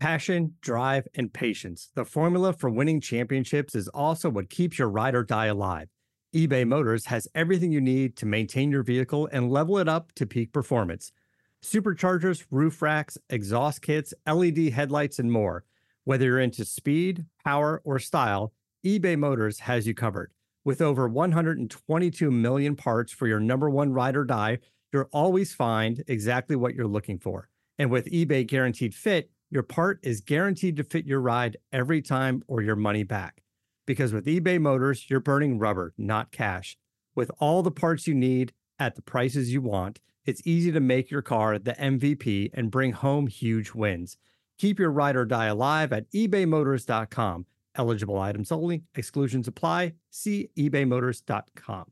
Passion, drive, and patience. The formula for winning championships is also what keeps your ride or die alive. eBay Motors has everything you need to maintain your vehicle and level it up to peak performance. Superchargers, roof racks, exhaust kits, LED headlights, and more. Whether you're into speed, power, or style, eBay Motors has you covered. With over 122 million parts for your number one ride or die, you'll always find exactly what you're looking for. And with eBay Guaranteed Fit, your part is guaranteed to fit your ride every time or your money back. Because with eBay Motors, you're burning rubber, not cash. With all the parts you need at the prices you want, it's easy to make your car the MVP and bring home huge wins. Keep your ride or die alive at ebaymotors.com. Eligible items only. Exclusions apply. See ebaymotors.com.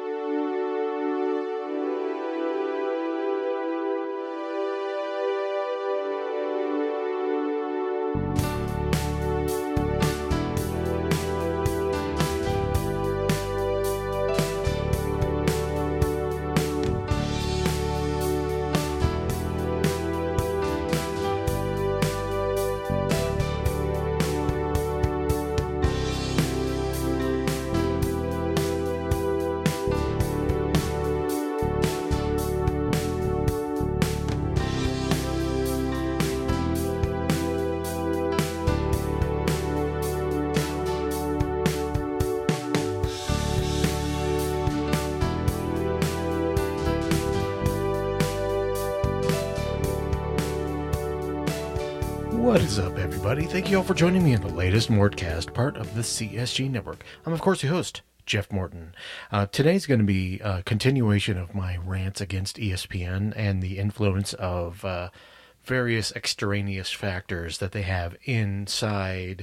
What is up, everybody? Thank you all for joining me in the latest Mortcast, part of the CSG Network. I'm, of course, your host, Jeff Morton. Today's going to be a continuation of my rants against ESPN and the influence of various extraneous factors that they have inside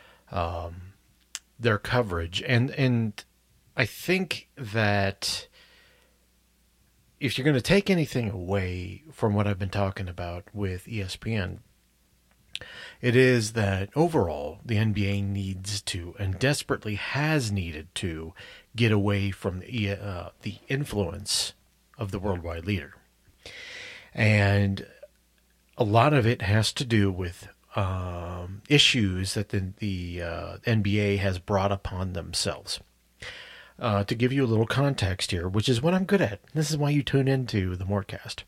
their coverage. And I think that if you're going to take anything away from what I've been talking about with ESPN, it is that overall the NBA needs to, and desperately has needed to, get away from the influence of the worldwide leader. And a lot of it has to do with issues that the NBA has brought upon themselves. To give you a little context here, which is what I'm good at. This is why you tune into the Mortcast.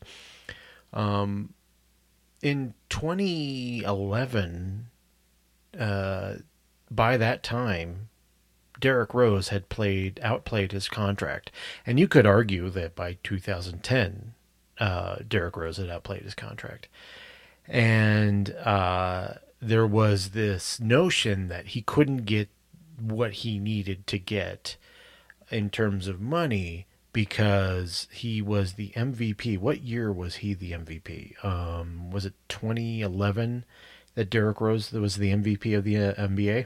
In 2011, by that time, Derrick Rose had outplayed his contract. And you could argue that by 2010, Derrick Rose had outplayed his contract. And there was this notion that he couldn't get what he needed to get in terms of money because he was the MVP. What year was he the MVP? Was it 2011 that Derrick Rose was the MVP of the NBA?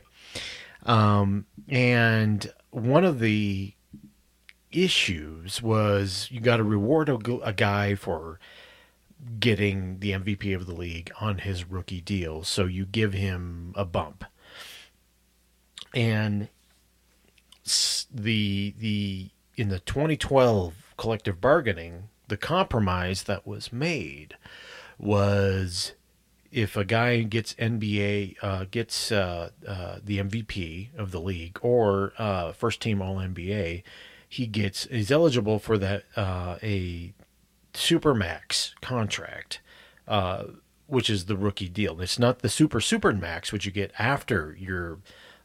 And one of the issues was you got to reward a guy for getting the MVP of the league on his rookie deal, so you give him a bump. And in the 2012 collective bargaining, the compromise that was made was if a guy gets the MVP of the league or first team All NBA, he's eligible for that a Supermax contract, which is the rookie deal. It's not the Supermax, which you get after your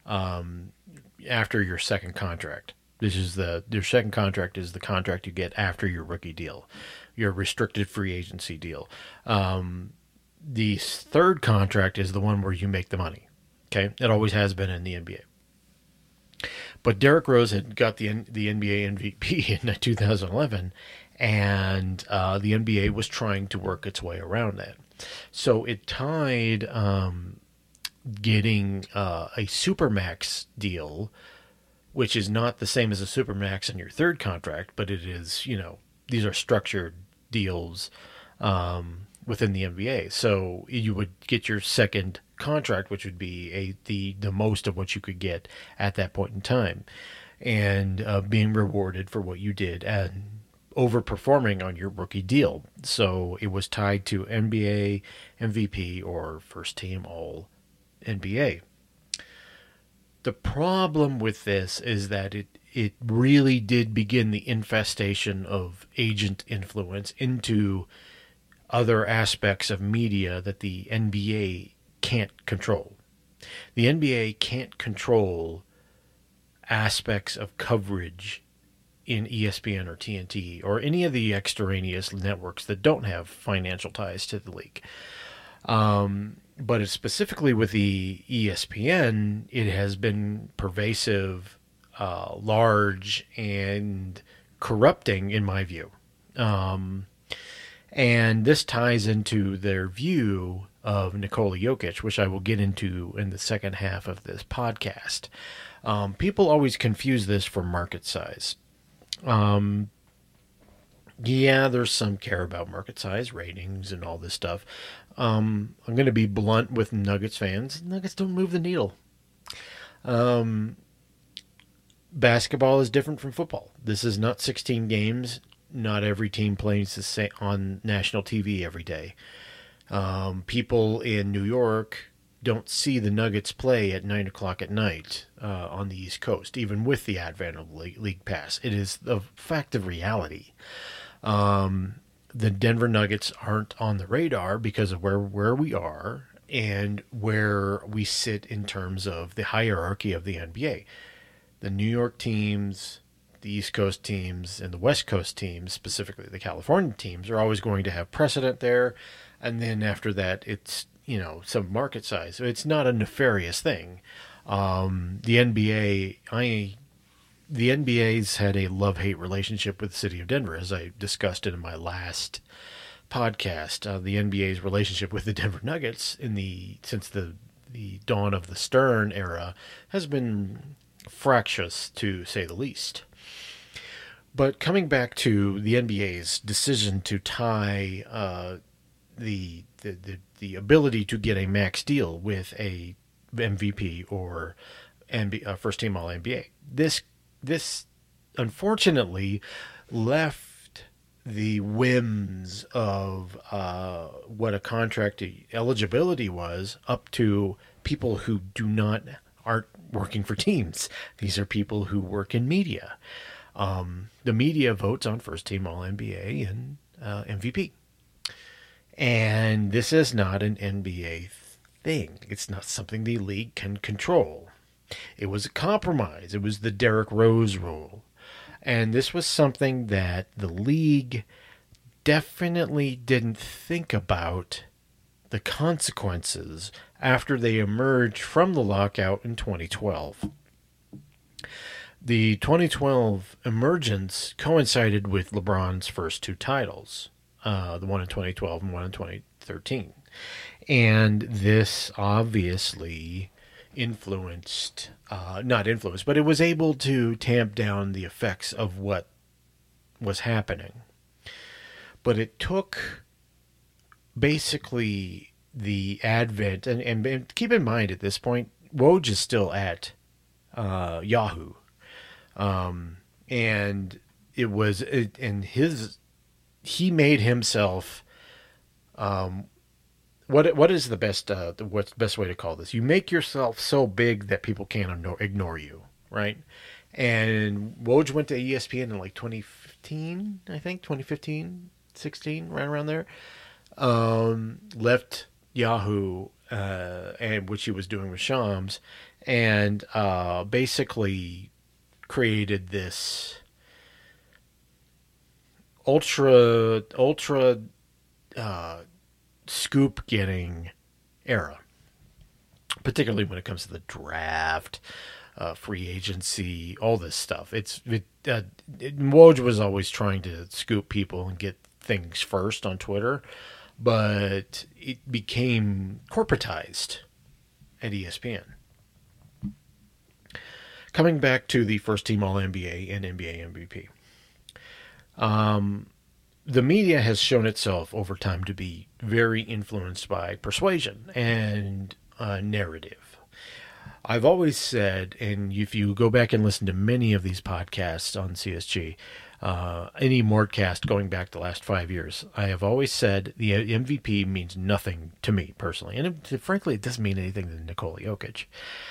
second contract. This is your second contract is the contract you get after your rookie deal, your restricted free agency deal. The third contract is the one where you make the money. Okay, it always has been in the NBA. But Derrick Rose had got the NBA MVP in 2011, and the NBA was trying to work its way around that. So it tied getting a Supermax deal, which is not the same as a Supermax in your third contract, but it is, these are structured deals within the NBA. So you would get your second contract, which would be the most of what you could get at that point in time, and being rewarded for what you did overperforming on your rookie deal. So it was tied to NBA MVP or first team All NBA. The problem with this is that it really did begin the infestation of agent influence into other aspects of media that the NBA can't control. The NBA can't control aspects of coverage in ESPN or TNT or any of the extraneous networks that don't have financial ties to the league. But it's specifically with the ESPN, it has been pervasive, large, and corrupting, in my view. And this ties into their view of Nikola Jokic, which I will get into in the second half of this podcast. People always confuse this for market size. Yeah, there's some care about market size, ratings, and all this stuff. I'm going to be blunt with Nuggets fans. Nuggets don't move the needle. Basketball is different from football. This is not 16 games. Not every team plays the same on national TV every day. People in New York don't see the Nuggets play at 9 o'clock at night on the East Coast, even with the advent of League Pass. It is a fact of reality. The Denver Nuggets aren't on the radar because of where we are and where we sit in terms of the hierarchy of the NBA. The New York teams, the East Coast teams, and the West Coast teams, specifically the California teams, are always going to have precedent there. And then after that, it's, some market size. So it's not a nefarious thing. The NBA's had a love-hate relationship with the city of Denver, as I discussed in my last podcast. The NBA's relationship with the Denver Nuggets since the dawn of the Stern era has been fractious, to say the least. But coming back to the NBA's decision to tie the ability to get a max deal with a MVP or first team All NBA, this unfortunately left the whims of what a contract eligibility was up to people who aren't working for teams. These are people who work in media. The media votes on first team All NBA and MVP. And this is not an NBA thing. It's not something the league can control. It was a compromise. It was the Derrick Rose rule. And this was something that the league definitely didn't think about the consequences after they emerged from the lockout in 2012. The 2012 emergence coincided with LeBron's first two titles, the one in 2012 and one in 2013. And this obviously not influenced, but it was able to tamp down the effects of what was happening. But it took basically the advent, and keep in mind at this point, Woj is still at Yahoo. And he made himself, what is the best, what's the best way to call this? You make yourself so big that people can't ignore you, right? And Woj went to ESPN in like 2015, I think, 2015, 16, right around there. Left Yahoo, and which he was doing with Shams, and basically created this ultra scoop getting era, particularly when it comes to the draft, free agency, all this stuff. Woj was always trying to scoop people and get things first on Twitter, but it became corporatized at ESPN. Coming back to the first team All-NBA and NBA MVP. The media has shown itself over time to be very influenced by persuasion and narrative. I've always said, and if you go back and listen to many of these podcasts on CSG, any Mordcast going back the last 5 years, I have always said the MVP means nothing to me personally, and frankly, it doesn't mean anything to Nikola Jokic.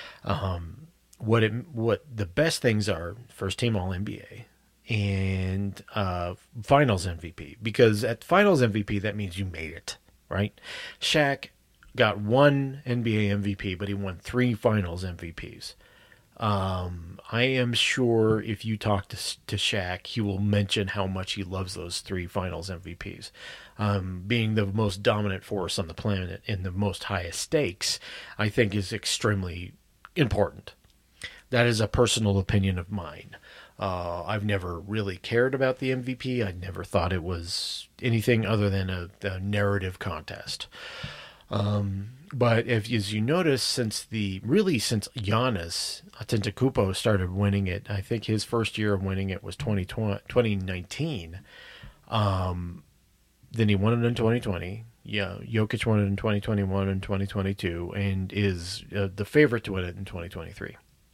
What the best things are: first team All NBA and Finals MVP, because at Finals MVP that means you made it, right? Shaq got one NBA MVP, but he won 3 Finals MVPs. I am sure if you talk to Shaq, he will mention how much he loves those 3 Finals MVPs. Being the most dominant force on the planet in the most highest stakes, I think is extremely important. That is a personal opinion of mine. I've never really cared about the MVP. I never thought it was anything other than a narrative contest. But as you notice, since Giannis Antetokounmpo started winning it, I think his first year of winning it was 2019. Then he won it in 2020. Yeah, Jokic won it in 2021 and 2022, and is the favorite to win it in 2023.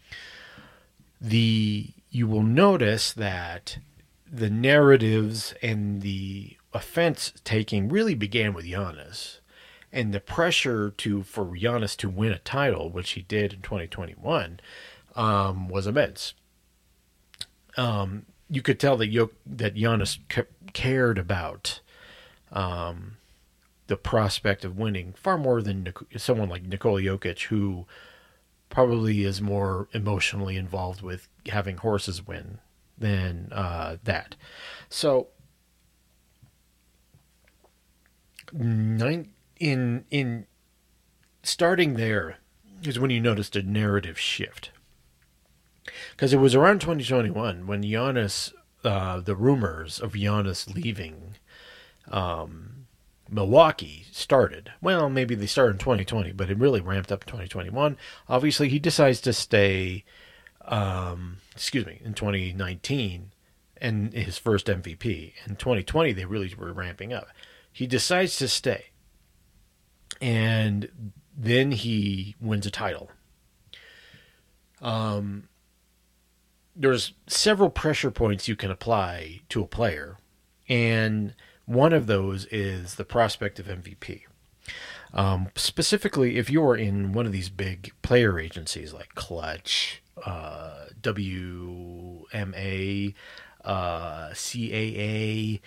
You will notice that the narratives and the offense taking really began with Giannis. And the pressure for Giannis to win a title, which he did in 2021, was immense. You could tell that Giannis cared about the prospect of winning far more than someone like Nikola Jokic, who probably is more emotionally involved with having horses win than that. So, in starting there is when you noticed a narrative shift. Because it was around 2021 when Giannis, the rumors of Giannis leaving Milwaukee started. Well, maybe they started in 2020, but it really ramped up in 2021. Obviously, he decides to stay, in 2019, and his first MVP. In 2020, they really were ramping up. He decides to stay, and then he wins a title. There's several pressure points you can apply to a player, and one of those is the prospect of MVP. Specifically, if you're in one of these big player agencies like Clutch, WMA, CAA.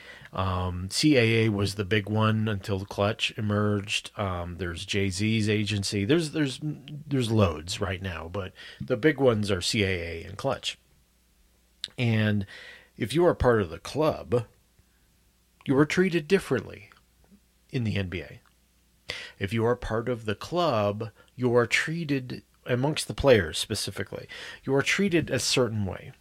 CAA was the big one until Clutch emerged. There's Jay-Z's agency. There's loads right now, but the big ones are CAA and Clutch. And if you are part of the club, you are treated differently in the NBA. If you are part of the club, you are treated, amongst the players specifically, you are treated a certain way.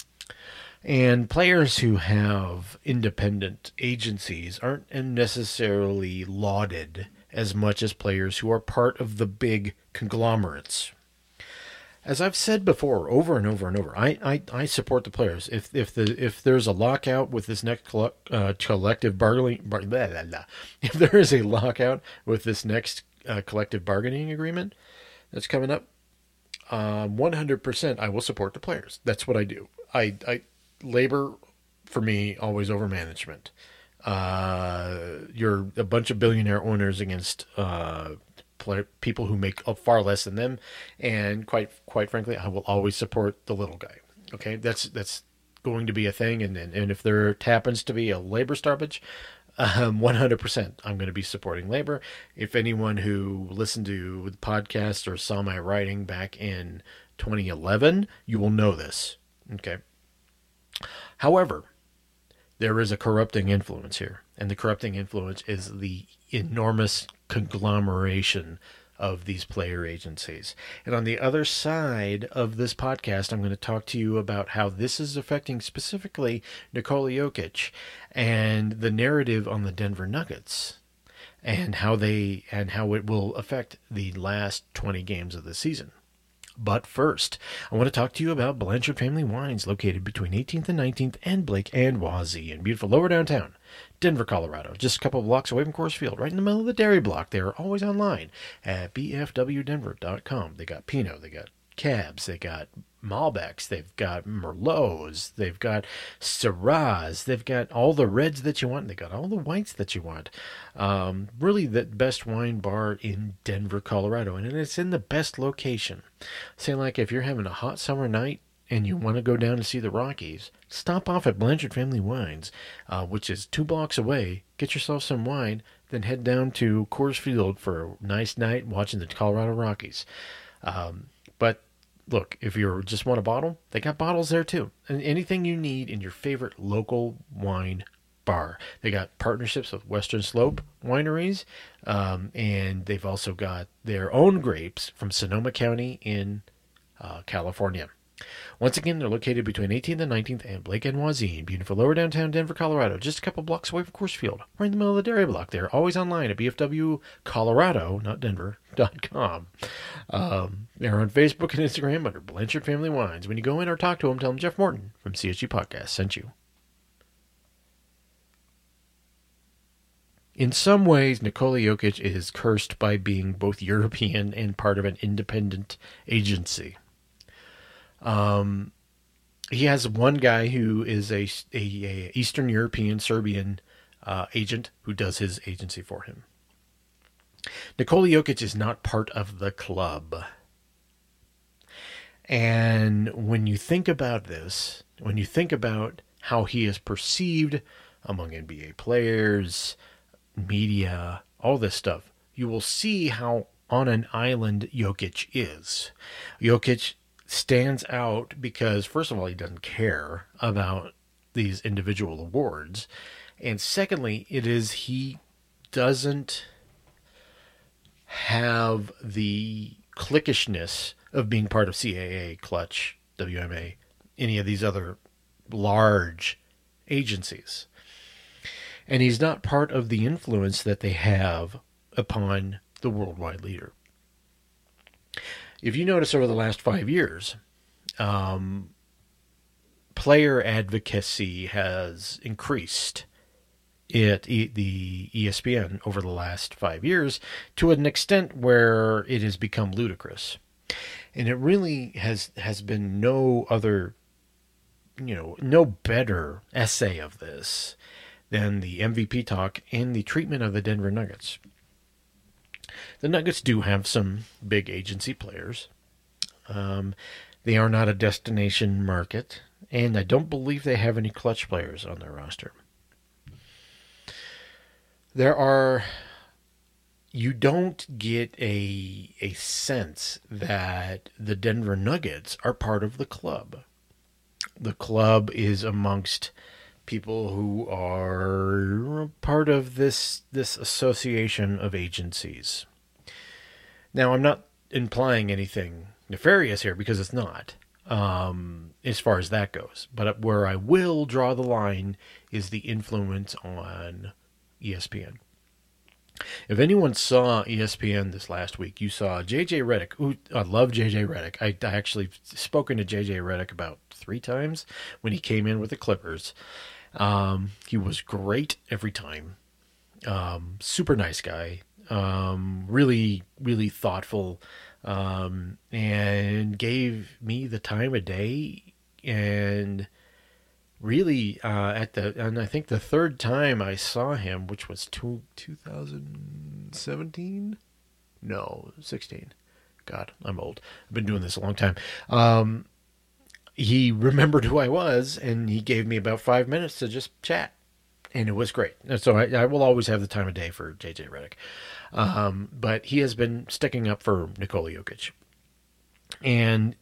And players who have independent agencies aren't necessarily lauded as much as players who are part of the big conglomerates. As I've said before, over and over and over, I support the players. If there's a lockout with this next collective bargaining, if there is a lockout with this next collective bargaining agreement that's coming up, 100% I will support the players. That's what I do. Labor, for me, always over management. You're a bunch of billionaire owners against people who make far less than them, and quite frankly, I will always support the little guy. Okay, that's going to be a thing, and if there happens to be a labor stoppage, 100% I'm going to be supporting labor. If anyone who listened to the podcast or saw my writing back in 2011, you will know this. Okay. However, there is a corrupting influence here, and the corrupting influence is the enormous conglomeration of these player agencies. And on the other side of this podcast, I'm going to talk to you about how this is affecting specifically Nikola Jokic and the narrative on the Denver Nuggets, and how it will affect the last 20 games of the season. But first, I want to talk to you about Blanchard Family Wines, located between 18th and 19th and Blake and Wazee in beautiful lower downtown Denver, Colorado. Just a couple of blocks away from Coors Field, right in the middle of the dairy block. They are always online at bfwdenver.com. They got Pinot, they got cabs, they got Malbecs, they've got Merlots, they've got Syrahs, they've got all the reds that you want, they got all the whites that you want. Really the best wine bar in Denver, Colorado, and it's in the best location. Say, like, if you're having a hot summer night and you want to go down to see the Rockies, stop off at Blanchard Family Wines, which is 2 blocks away. Get yourself some wine, then head down to Coors Field for a nice night watching the Colorado Rockies. But look, if you just want a bottle, they got bottles there too. And anything you need in your favorite local wine bar. They got partnerships with Western Slope wineries, and they've also got their own grapes from Sonoma County in California. Once again, they're located between 18th and 19th and Blake and Wazine, beautiful lower downtown Denver, Colorado, just a couple blocks away from Coors Field, right in the middle of the dairy block there. Always online at bfwcolorado, not Denver.com. They're on Facebook and Instagram under Blanchard Family Wines. When you go in or talk to them, tell them Jeff Morton from CSG Podcast sent you. In some ways, Nikola Jokic is cursed by being both European and part of an independent agency. He has one guy who is a Eastern European Serbian agent who does his agency for him. Nikola Jokic is not part of the club. And when you think about this, when you think about how he is perceived among NBA players, media, all this stuff, you will see how on an island Jokic is. Jokic stands out because, first of all, he doesn't care about these individual awards. And secondly, he doesn't have the cliquishness of being part of CAA, Clutch, WMA, any of these other large agencies. And he's not part of the influence that they have upon the worldwide leader. If you notice over the last 5 years, player advocacy has increased at the ESPN over the last 5 years to an extent where it has become ludicrous. And it really has been no other, no better essay of this than the MVP talk and the treatment of the Denver Nuggets. The Nuggets do have some big agency players. They are not a destination market, and I don't believe they have any Clutch players on their roster. You don't get a sense that the Denver Nuggets are part of the club. The club is amongst people who are part of this association of agencies. Now, I'm not implying anything nefarious here because it's not, as far as that goes. But where I will draw the line is the influence on ESPN. If anyone saw ESPN this last week, you saw JJ Redick. Ooh, I love JJ Redick. I actually spoken to JJ Redick about 3 times when he came in with the Clippers. He was great every time. Super nice guy. Really, really thoughtful. And gave me the time of day, and really, and I think the third time I saw him, which was 2017? No, 16. God, I'm old. I've been doing this a long time. He remembered who I was, and he gave me about 5 minutes to just chat, and it was great. And so I will always have the time of day for JJ Redick. But he has been sticking up for Nikola Jokic. And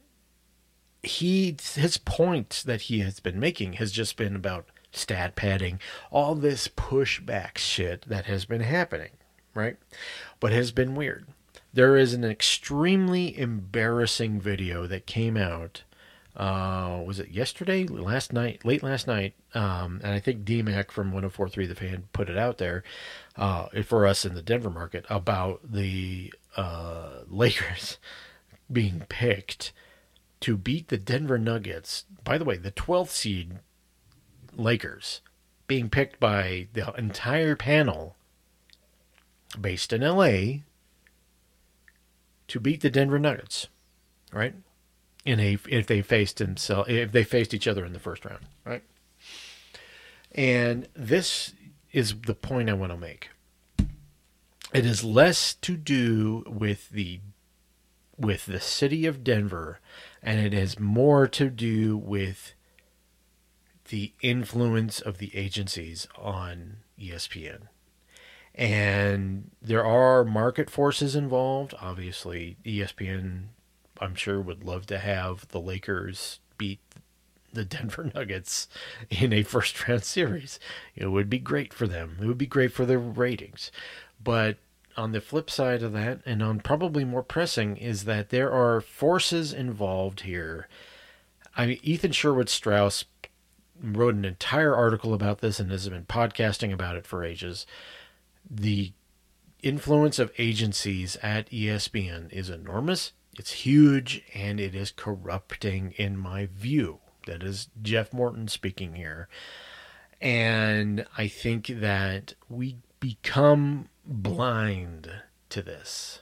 his point that he has been making has just been about stat padding, all this pushback shit that has been happening, right? But has been weird. There is an extremely embarrassing video that came out, was it yesterday? Late last night. And I think D-Mac from 104.3 The Fan put it out there for us in the Denver market about the Lakers being picked to beat the Denver Nuggets. By the way, the 12th seed Lakers being picked by the entire panel based in LA to beat the Denver Nuggets. right? If they faced each other in the first round, right? And this is the point I want to make. It is less to do with the city of Denver, and it has more to do with the influence of the agencies on ESPN. And there are market forces involved. Obviously, ESPN, I'm sure, would love to have the Lakers beat the Denver Nuggets in a first round series. It would be great for them. It would be great for their ratings. But on the flip side of that, and on probably more pressing, is that there are forces involved here. I mean, Ethan Sherwood Strauss wrote an entire article about this and has been podcasting about it for ages. The influence of agencies at ESPN is enormous. It's huge, and it is corrupting in my view. That is Jeff Morton speaking here. And I think that we become blind to this.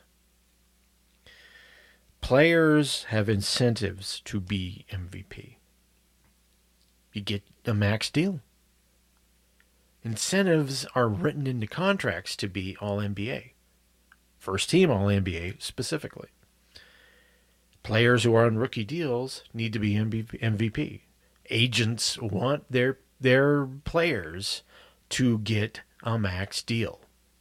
Players have incentives to be MVP. You get a max deal. Incentives are written into contracts to be All-NBA. First team All-NBA specifically. Players who are on rookie deals need to be MVP. Agents want their players to get a max deal.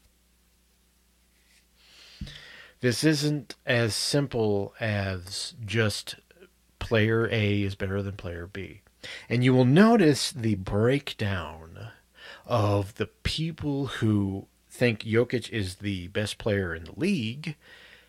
This isn't as simple as just player A is better than player B. And you will notice the breakdown of the people who think Jokic is the best player in the league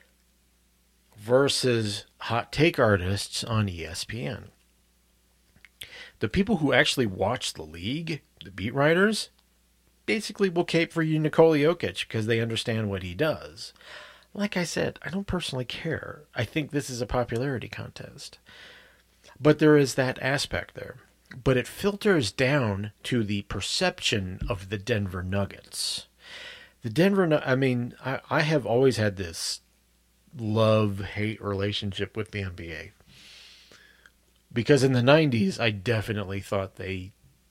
versus hot take artists on ESPN. The people who actually watch the league, the beat writers, basically will cape for you Nikola Jokic because they understand what he does. Like I said, I don't personally care. I think this is a popularity contest. But there is that aspect there. But it filters down to the perception of the Denver Nuggets. I have always had this love-hate relationship with the NBA. Because in the 90s, I definitely thought they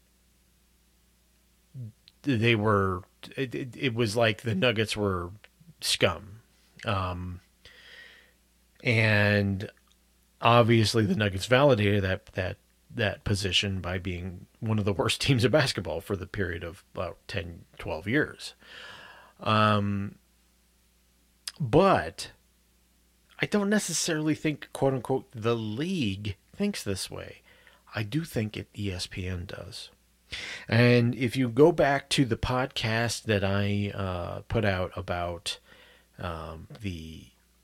were... It was like the Nuggets were scum. And obviously the Nuggets validated that position by being one of the worst teams of basketball for the period of about 10, 12 years. But I don't necessarily think, quote unquote, the league thinks this way. I do think ESPN does. And if you go back to the podcast that I put out about the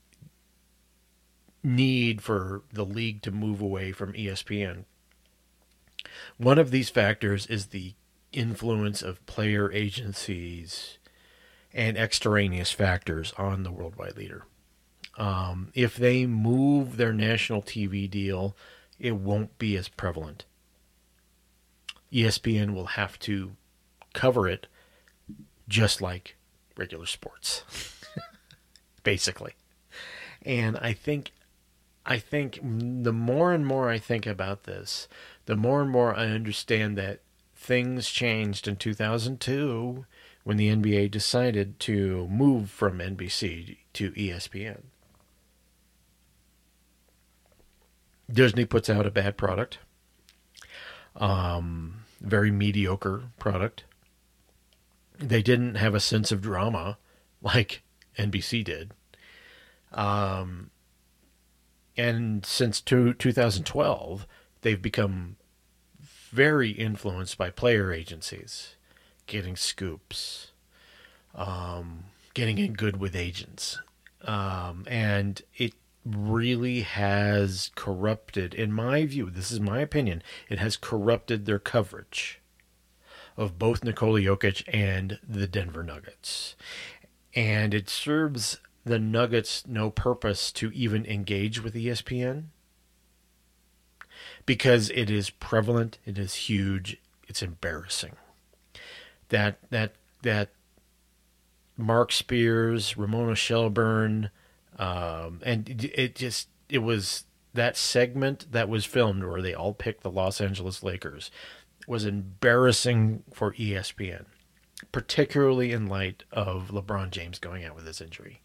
need for the league to move away from ESPN, one of these factors is the influence of player agencies and extraneous factors on the worldwide leader. If they move their national TV deal, it won't be as prevalent. ESPN will have to cover it just like regular sports, basically. And I think the more and more I think about this, the more and more I understand that things changed in 2002 when the NBA decided to move from NBC to ESPN. Disney puts out a bad product. Very mediocre product. They didn't have a sense of drama like NBC did. And since 2012, they've become very influenced by player agencies, getting scoops, getting in good with agents. And it really has corrupted, in my view, this is my opinion, it has corrupted their coverage of both Nikola Jokic and the Denver Nuggets. And it serves the Nuggets no purpose to even engage with ESPN because it is prevalent, it is huge, it's embarrassing. That Mark Spears, Ramona Shelburne, and it was that segment that was filmed where they all picked the Los Angeles Lakers was embarrassing for ESPN, particularly in light of LeBron James going out with his injury.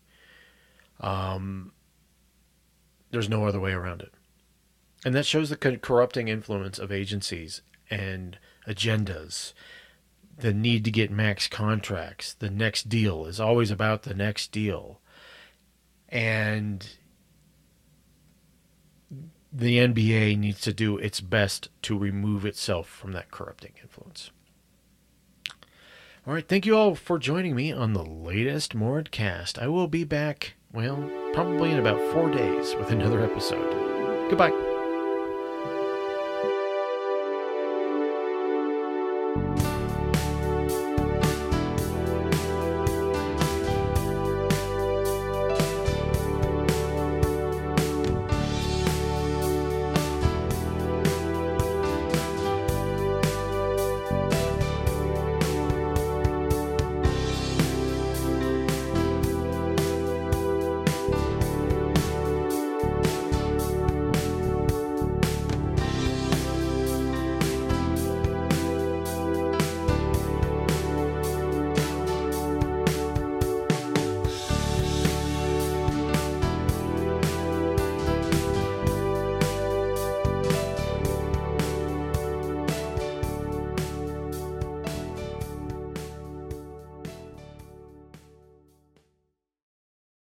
There's no other way around it. And that shows the corrupting influence of agencies and agendas, the need to get max contracts. The next deal is always about the next deal. And the NBA needs to do its best to remove itself from that corrupting influence. All right, thank you all for joining me on the latest Mordcast. I will be back, well, probably in about 4 days with another episode. Goodbye.